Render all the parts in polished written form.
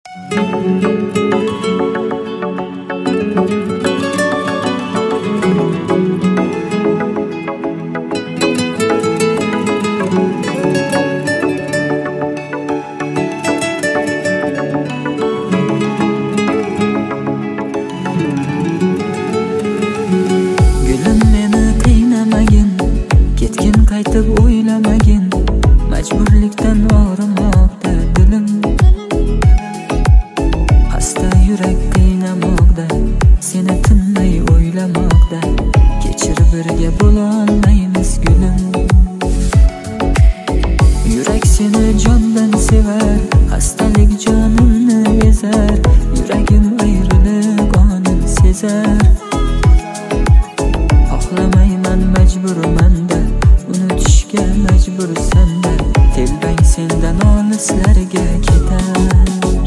Qaytib o'ylamagin, majburlikdan og'rimoqda dilim. Xasta yurak qiynamoqda, seni tinmay o'ylamoqda. Kechir, birga bo'lolmaymiz gulim. Yurak seni jondan sevar, xastalik jonimni ezar. Yuragim ayrilib onin sezar. Xohlamayman, majburman-da, unutishga majbursan-da. Telbang sendan olislarga ketar.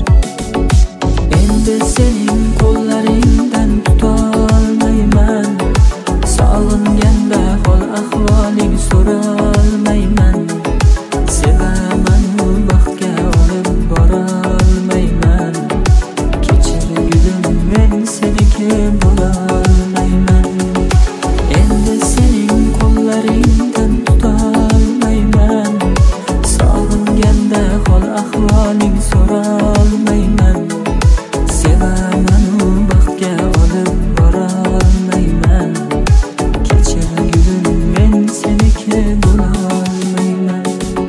Endi sening qo'llaringdan tutolmayman. Sog'inganda hol ahvoling so'rolmayman. Sevaman, u baxtga olib borolmayman. Kechir gulim, men seniki bo'lolmayman. Endi sening qo'llaringdan tutolmayman. Sog'inganda hol ahvoling so'rolmayman. Sevaman, u baxtga olib borolmayman. Kechir gulim, men seniki bo'lolmayman.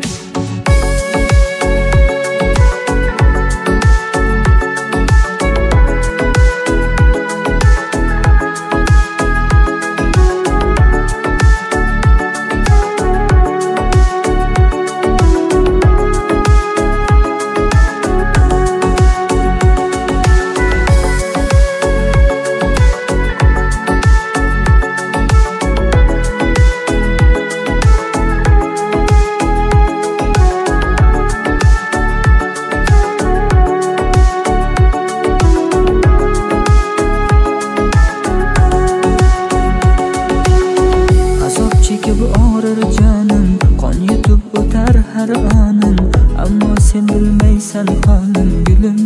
Chekib og'rir jonim, qon yutib o'tar har onim. Ammo sen bilmaysan holim gulim.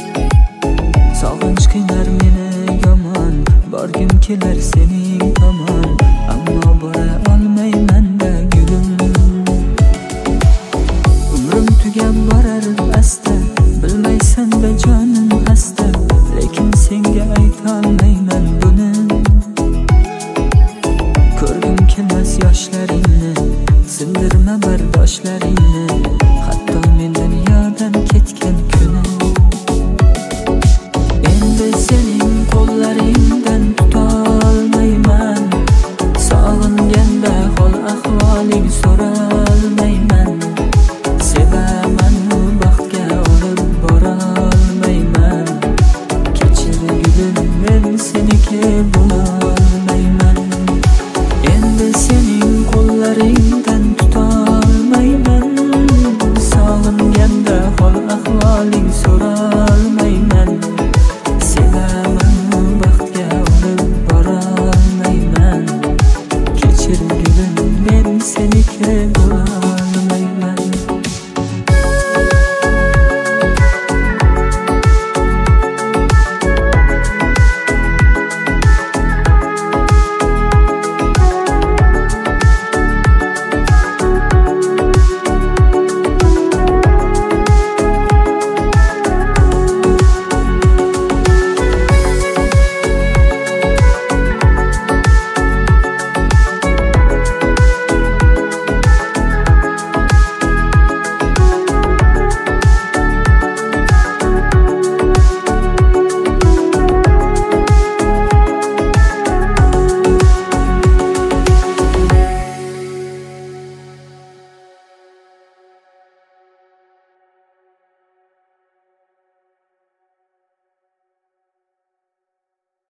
Sog'inch qiynar meni yomon, borgim kelar sening tomon.